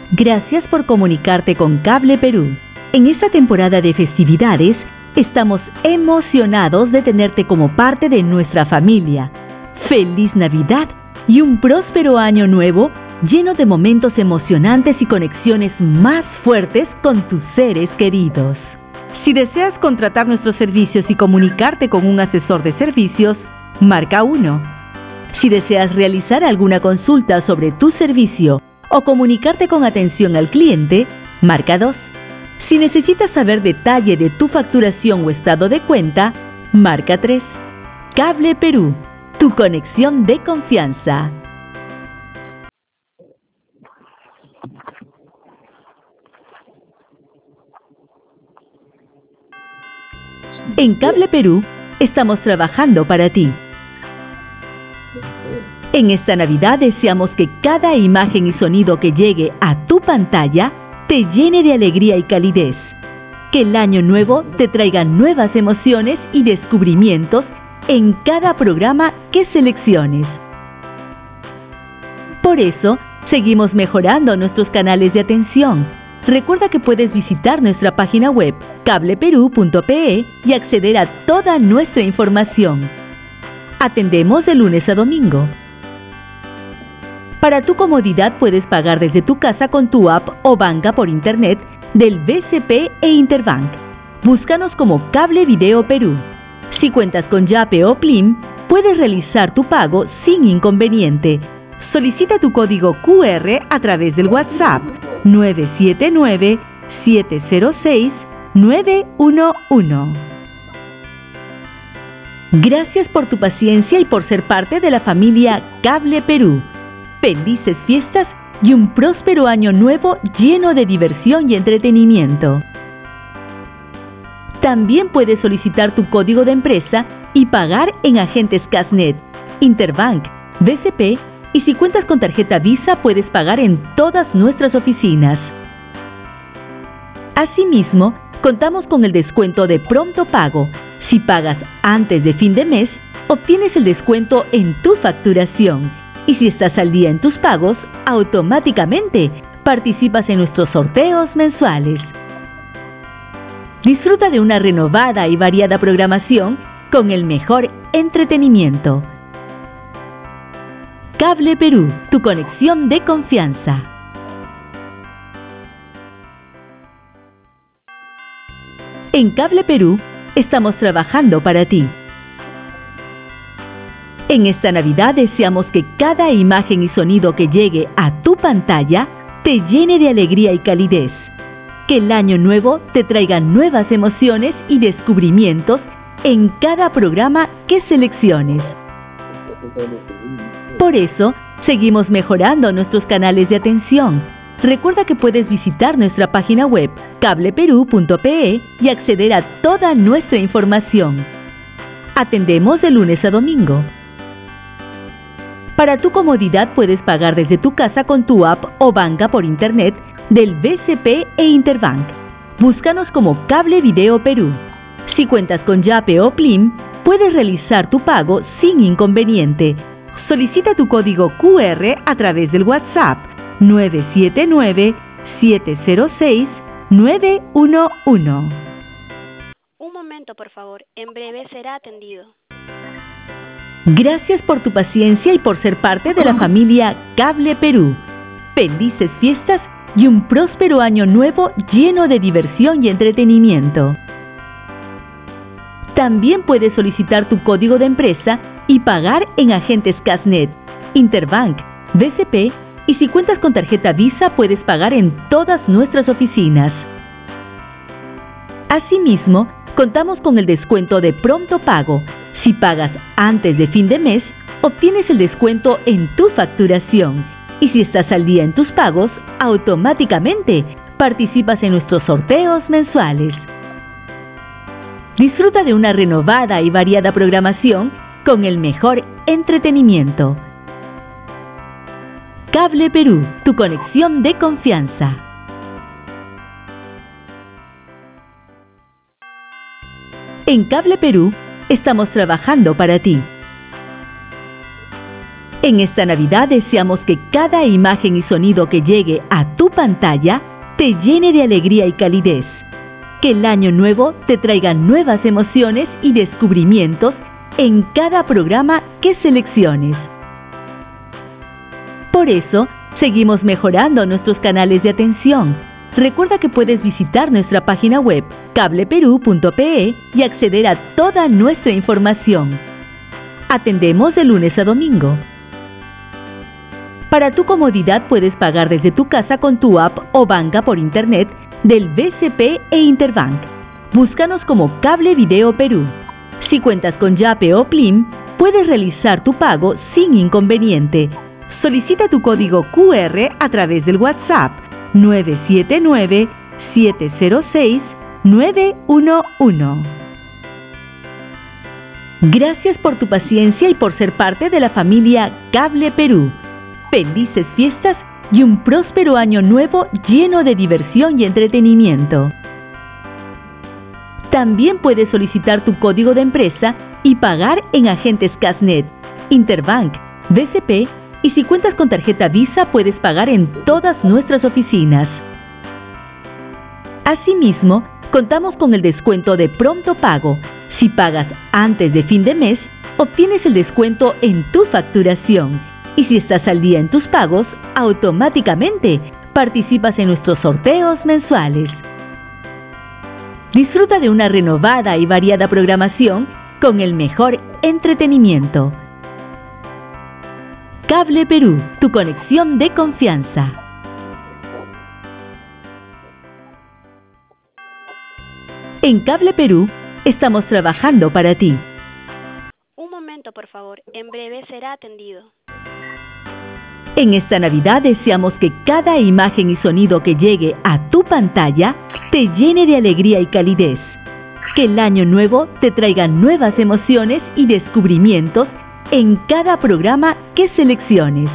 Gracias por comunicarte con Cable Perú. En esta temporada de festividades, estamos emocionados de tenerte como parte de nuestra familia. ¡Feliz Navidad y un próspero año nuevo lleno de momentos emocionantes y conexiones más fuertes con tus seres queridos! Si deseas contratar nuestros servicios y comunicarte con un asesor de servicios, marca 1. Si deseas realizar alguna consulta sobre tu servicio o comunicarte con atención al cliente, marca 2. Si necesitas saber detalle de tu facturación o estado de cuenta, marca 3. Cable Perú, tu conexión de confianza. En Cable Perú, estamos trabajando para ti. En esta Navidad deseamos que cada imagen y sonido que llegue a tu pantalla te llene de alegría y calidez. Que el año nuevo te traiga nuevas emociones y descubrimientos en cada programa que selecciones. Por eso, seguimos mejorando nuestros canales de atención. Recuerda que puedes visitar nuestra página web cableperú.pe y acceder a toda nuestra información. Atendemos de lunes a domingo. Para tu comodidad puedes pagar desde tu casa con tu app o banca por internet del BCP e Interbank. Búscanos como Cable Video Perú. Si cuentas con Yape o Plim, puedes realizar tu pago sin inconveniente. Solicita tu código QR a través del WhatsApp 979-706-911. Gracias por tu paciencia y por ser parte de la familia Cable Perú. Felices fiestas y un próspero año nuevo lleno de diversión y entretenimiento. También puedes solicitar tu código de empresa y pagar en agentes Casnet, Interbank, BCP y si cuentas con tarjeta Visa puedes pagar en todas nuestras oficinas. Asimismo, contamos con el descuento de pronto pago. Si pagas antes de fin de mes, obtienes el descuento en tu facturación. Y si estás al día en tus pagos, automáticamente participas en nuestros sorteos mensuales. Disfruta de una renovada y variada programación con el mejor entretenimiento. Cable Perú, tu conexión de confianza. En Cable Perú, estamos trabajando para ti. En esta Navidad deseamos que cada imagen y sonido que llegue a tu pantalla te llene de alegría y calidez. Que el año nuevo te traiga nuevas emociones y descubrimientos en cada programa que selecciones. Por eso, seguimos mejorando nuestros canales de atención. Recuerda que puedes visitar nuestra página web cableperú.pe y acceder a toda nuestra información. Atendemos de lunes a domingo. Para tu comodidad puedes pagar desde tu casa con tu app o banca por internet del BCP e Interbank. Búscanos como Cable Video Perú. Si cuentas con Yape o Plim, puedes realizar tu pago sin inconveniente. Solicita tu código QR a través del WhatsApp 979-706-911. Un momento, por favor. En breve será atendido. Gracias por tu paciencia y por ser parte de la familia Cable Perú. Felices fiestas y un próspero año nuevo lleno de diversión y entretenimiento. También puedes solicitar tu código de empresa y pagar en agentes Casnet, Interbank, BCP y si cuentas con tarjeta Visa puedes pagar en todas nuestras oficinas. Asimismo, contamos con el descuento de pronto pago. Si pagas antes de fin de mes, obtienes el descuento en tu facturación. Y si estás al día en tus pagos, automáticamente participas en nuestros sorteos mensuales. Disfruta de una renovada y variada programación con el mejor entretenimiento. Cable Perú, tu conexión de confianza. En Cable Perú, estamos trabajando para ti. En esta Navidad deseamos que cada imagen y sonido que llegue a tu pantalla te llene de alegría y calidez. Que el año nuevo te traiga nuevas emociones y descubrimientos en cada programa que selecciones. Por eso, seguimos mejorando nuestros canales de atención. Recuerda que puedes visitar nuestra página web cableperú.pe y acceder a toda nuestra información. Atendemos de lunes a domingo. Para tu comodidad puedes pagar desde tu casa con tu app o banca por internet del BCP e Interbank. Búscanos como Cable Video Perú. Si cuentas con Yape o Plim, puedes realizar tu pago sin inconveniente. Solicita tu código QR a través del WhatsApp 979-706-911. Gracias por tu paciencia y por ser parte de la familia Cable Perú. Felices fiestas y un próspero año nuevo lleno de diversión y entretenimiento. También puedes solicitar tu código de empresa y pagar en agentes Casnet, Interbank, BCP y si cuentas con tarjeta Visa puedes pagar en todas nuestras oficinas. Asimismo, contamos con el descuento de pronto pago. Si pagas antes de fin de mes, obtienes el descuento en tu facturación. Y si estás al día en tus pagos, automáticamente participas en nuestros sorteos mensuales. Disfruta de una renovada y variada programación con el mejor entretenimiento. Cable Perú, tu conexión de confianza. En Cable Perú, estamos trabajando para ti. Un momento, por favor. En breve será atendido. En esta Navidad deseamos que cada imagen y sonido que llegue a tu pantalla te llene de alegría y calidez. Que el año nuevo te traiga nuevas emociones y descubrimientos en cada programa que selecciones.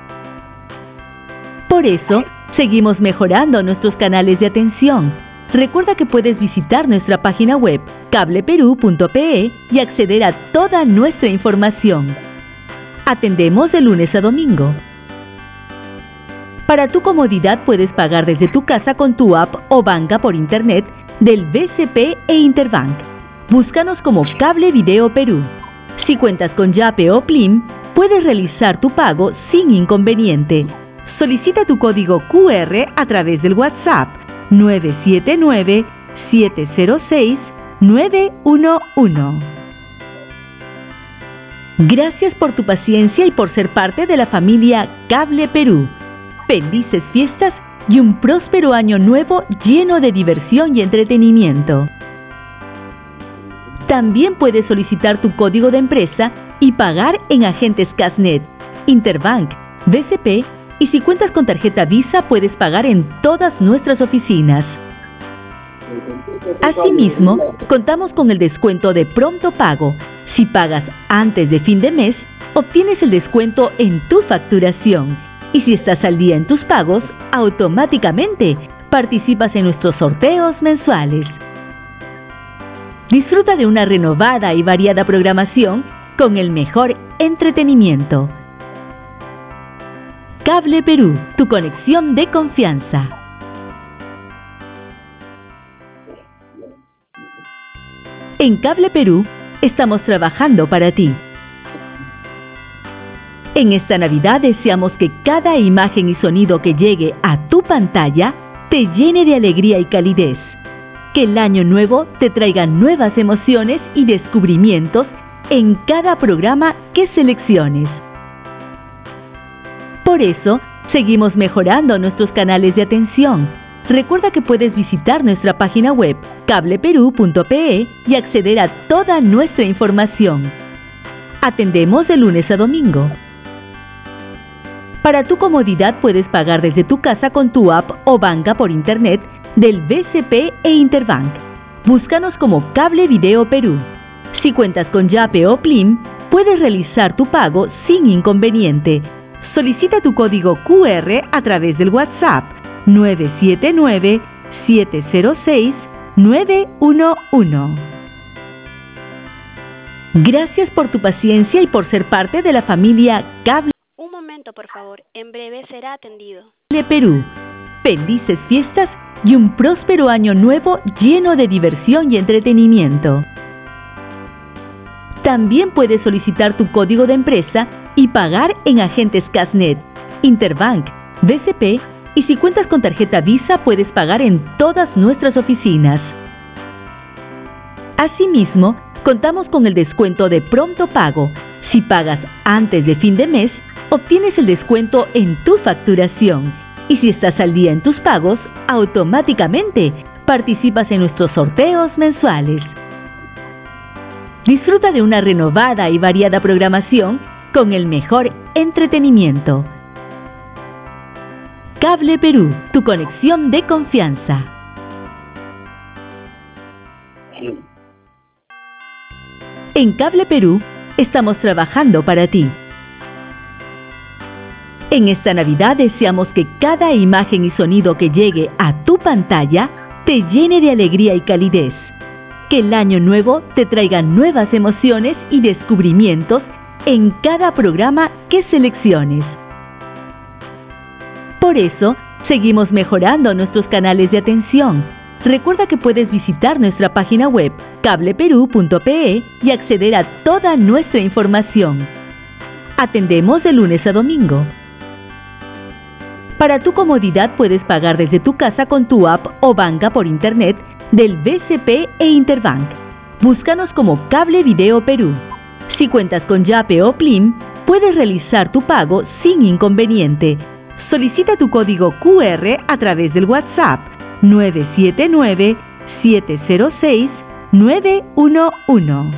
Por eso, seguimos mejorando nuestros canales de atención. Recuerda que puedes visitar nuestra página web cableperú.pe y acceder a toda nuestra información. Atendemos de lunes a domingo. Para tu comodidad puedes pagar desde tu casa con tu app o banca por internet del BCP e Interbank. Búscanos como Cable Video Perú. Si cuentas con Yape o Plim, puedes realizar tu pago sin inconveniente. Solicita tu código QR a través del WhatsApp 979-706-911. Gracias por tu paciencia y por ser parte de la familia Cable Perú. Felices fiestas y un próspero año nuevo lleno de diversión y entretenimiento. También puedes solicitar tu código de empresa y pagar en agentes Casnet, Interbank, BCP y si cuentas con tarjeta Visa puedes pagar en todas nuestras oficinas. Asimismo, contamos con el descuento de pronto pago. Si pagas antes de fin de mes, obtienes el descuento en tu facturación. Y si estás al día en tus pagos, automáticamente participas en nuestros sorteos mensuales. Disfruta de una renovada y variada programación con el mejor entretenimiento. Cable Perú, tu conexión de confianza. En Cable Perú, estamos trabajando para ti. En esta Navidad deseamos que cada imagen y sonido que llegue a tu pantalla te llene de alegría y calidez. Que el año nuevo te traiga nuevas emociones y descubrimientos en cada programa que selecciones. Por eso, seguimos mejorando nuestros canales de atención. Recuerda que puedes visitar nuestra página web cableperú.pe y acceder a toda nuestra información. Atendemos de lunes a domingo. Para tu comodidad puedes pagar desde tu casa con tu app o banca por internet del BCP e Interbank. Búscanos como Cable Video Perú. Si cuentas con Yape o Plim, puedes realizar tu pago sin inconveniente. Solicita tu código QR a través del WhatsApp 979-706-911. Gracias por tu paciencia y por ser parte de la familia Cable. Un momento, por favor. En breve será atendido. Cable Perú. Felices fiestas y un próspero año nuevo lleno de diversión y entretenimiento. También puedes solicitar tu código de empresa y pagar en agentes Casnet, Interbank, BCP, y si cuentas con tarjeta Visa puedes pagar en todas nuestras oficinas. Asimismo, contamos con el descuento de pronto pago. Si pagas antes de fin de mes, obtienes el descuento en tu facturación. Y si estás al día en tus pagos, automáticamente participas en nuestros sorteos mensuales. Disfruta de una renovada y variada programación con el mejor entretenimiento. Cable Perú, tu conexión de confianza. En Cable Perú estamos trabajando para ti. En esta Navidad deseamos que cada imagen y sonido que llegue a tu pantalla te llene de alegría y calidez. Que el año nuevo te traiga nuevas emociones y descubrimientos en cada programa que selecciones. Por eso, seguimos mejorando nuestros canales de atención. Recuerda que puedes visitar nuestra página web cableperú.pe y acceder a toda nuestra información. Atendemos de lunes a domingo. Para tu comodidad puedes pagar desde tu casa con tu app o banca por internet del BCP e Interbank. Búscanos como Cable Video Perú. Si cuentas con Yape o Plim, puedes realizar tu pago sin inconveniente. Solicita tu código QR a través del WhatsApp 979-706-911.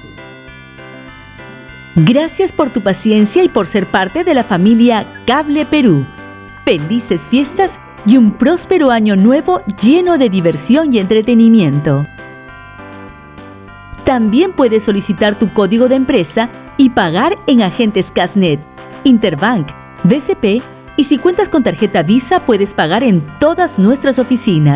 Gracias por tu paciencia y por ser parte de la familia Cable Perú. Felices fiestas y un próspero año nuevo lleno de diversión y entretenimiento. También puedes solicitar tu código de empresa y pagar en agentes Casnet, Interbank, BCP, y si cuentas con tarjeta Visa puedes pagar en todas nuestras oficinas.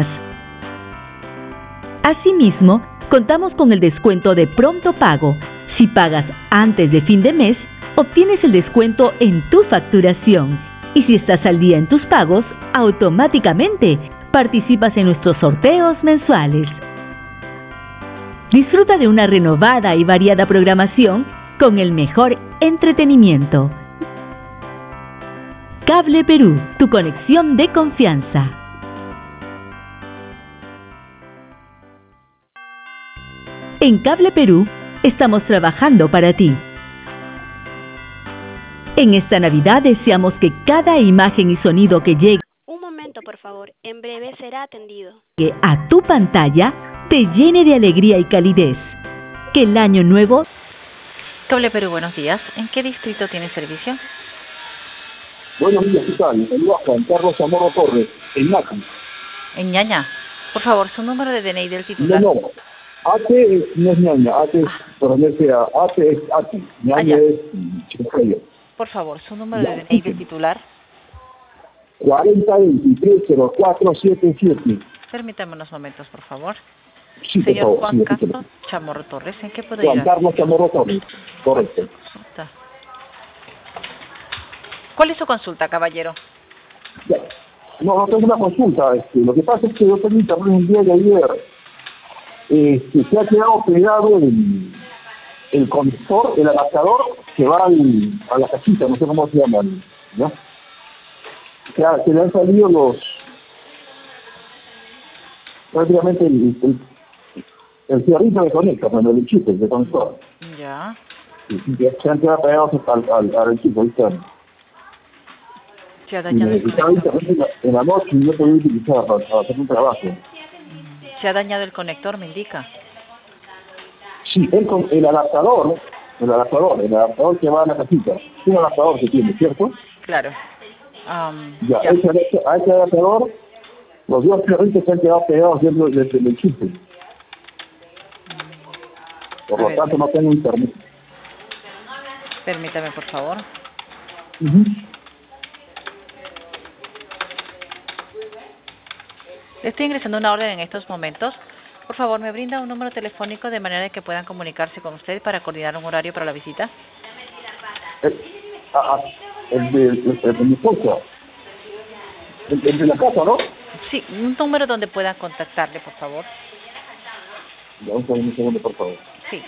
Asimismo, contamos con el descuento de pronto pago. Si pagas antes de fin de mes, obtienes el descuento en tu facturación. Y si estás al día en tus pagos, automáticamente participas en nuestros sorteos mensuales. Disfruta de una renovada y variada programación con el mejor entretenimiento. Cable Perú, tu conexión de confianza. En Cable Perú estamos trabajando para ti. En esta Navidad deseamos que cada imagen y sonido que llegue Un momento, por favor. En breve será atendido. a tu pantalla te llene de alegría y calidez. Que el año nuevo... Cable Perú, buenos días. ¿En qué distrito tiene servicio? Buenos días, ¿qué tal? Saludos a Juan Carlos Zamora Torres, en Nati. En Ñaña. Por favor, su número de DNI del titular. No, no es ñaña, AT es, por donde sea, AT es ATI, ñaña ya. es Chicocayo. Por favor, su número de DNI del titular. 40230477. Permítame unos momentos, por favor. Sí, por Señor favor, Juan sí, Castro Chamorro Torres, ¿en qué puedo Juan ayudar? Carlos Chamorro Torres, correcto. Está. ¿Cuál es su consulta, caballero? Ya. No tengo una consulta. Lo que pasa es que yo tengo internet el día de ayer. Se ha quedado pegado el conector, el adaptador que va a la cajita, no sé cómo se llaman, ¿ya? Se le han salido prácticamente el cierrito que conecta, cuando el chip de conector. Ya. Y se han quedado pegados al chip, ¿viste? Se ha Y dañado el necesitaba conector. internet en la noche y no podía utilizar para hacer un trabajo. Se ha dañado el conector, me indica. Sí, el adaptador que va a la cajita, es un adaptador que tiene, ¿cierto? Claro. Ya, a ese adaptador, los dos cerritos se han quedado pegados dentro del chip. Por lo tanto, no tengo internet. Permítame, por favor. Estoy ingresando una orden en estos momentos. Por favor, ¿me brinda un número telefónico de manera que puedan comunicarse con usted para coordinar un horario para la visita? el de mi esposa. El de la casa, ¿no? Sí, un número donde puedan contactarle, por favor. Ya, un segundo, por favor. Sí.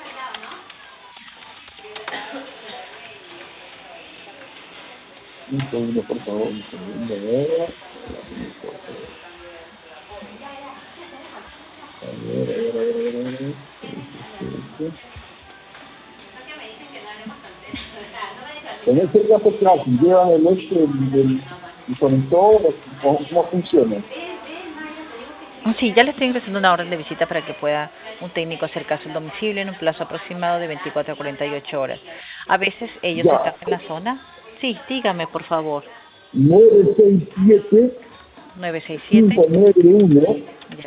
Un segundo, por favor. Un segundo. A ver. En este caso, claro, si llevan el conector, ¿cómo funciona? Sí, ya le estoy ingresando una orden de visita para que pueda un técnico acercarse al domicilio en un plazo aproximado de 24 a 48 horas. A veces ellos Ya. están en la zona. Sí, dígame, por favor. 967 967. 591 Ya.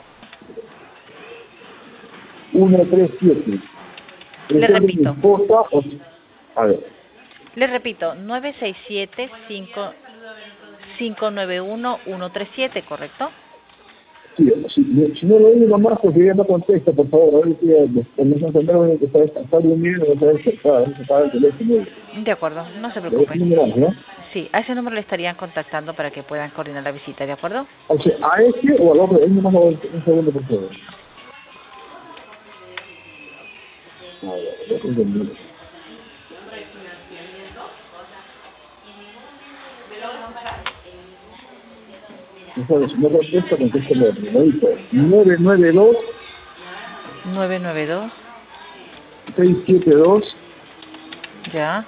137. Le repito. A ver. Le repito, 967-591-137, ¿correcto? Sí, si no lo digo nomás, porque ella no contesta, por favor, a ver si no se entenderá que está durmiendo, no sabe se paga el teléfono. De acuerdo, no se Le preocupe. decimos, ¿no? Sí, a ese número le estarían contactando para que puedan coordinar la visita, ¿de acuerdo? O sea, a este o al otro, él nomás un segundo, por favor. A ver, un segundo. Entonces, si no contesta, contesta el otro. Me dice 992 992, 672 ya.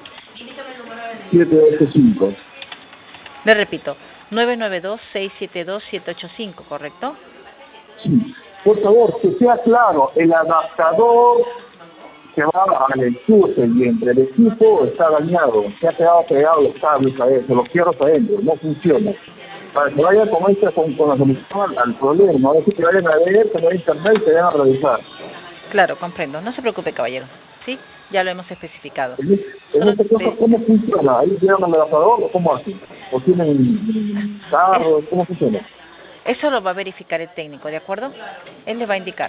785. Le repito, 992-672-785, ¿correcto? Sí. Por favor, que sea claro, el adaptador que va al enchufe y entre el equipo está dañado, se ha quedado pegado los cables adentro, los fierros adentro, no funciona. Para que vayan con la solución al problema, a ver si que vayan a ver, que no hay internet y se vayan a revisar. Claro, comprendo. No se preocupe, caballero. ¿Sí? Ya lo hemos especificado. En este caso, ¿cómo funciona? ¿Ahí llevan al adaptador o cómo hacen? ¿O tienen carro? ¿Cómo funciona? Eso lo va a verificar el técnico, ¿de acuerdo? Él le va a indicar.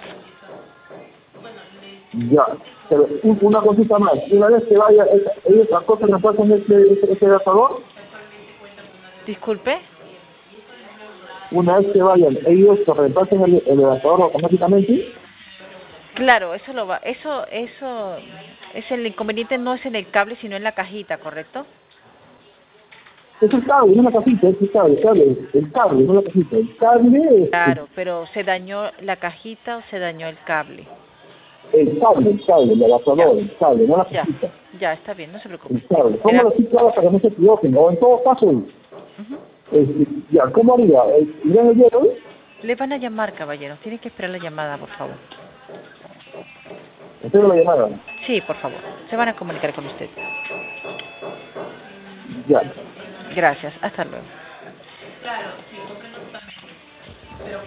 Ya, pero una cosita más, una vez que vaya, ellos las cosas no pasan ese adaptador, Disculpe. una vez que vayan, ellos se repasan el adaptador automáticamente. Claro, eso es el inconveniente, no es en el cable, sino en la cajita, ¿correcto? Es el cable, no la cajita, es el cable, no la cajita. El cable, Claro, pero ¿se dañó la cajita o se dañó el cable? el cable, el adaptador, el cable, no la cajita. Ya, está bien, no se preocupe. El cable. Póngalo así claro para que no se equivoquen, o en todo caso, ya, ¿cómo haría? ¿Irán el día de hoy? Le van a llamar, caballero. Tiene que esperar la llamada, por favor. Espero la llamada. Sí, por favor. Se van a comunicar con usted. Ya. Gracias. Hasta luego.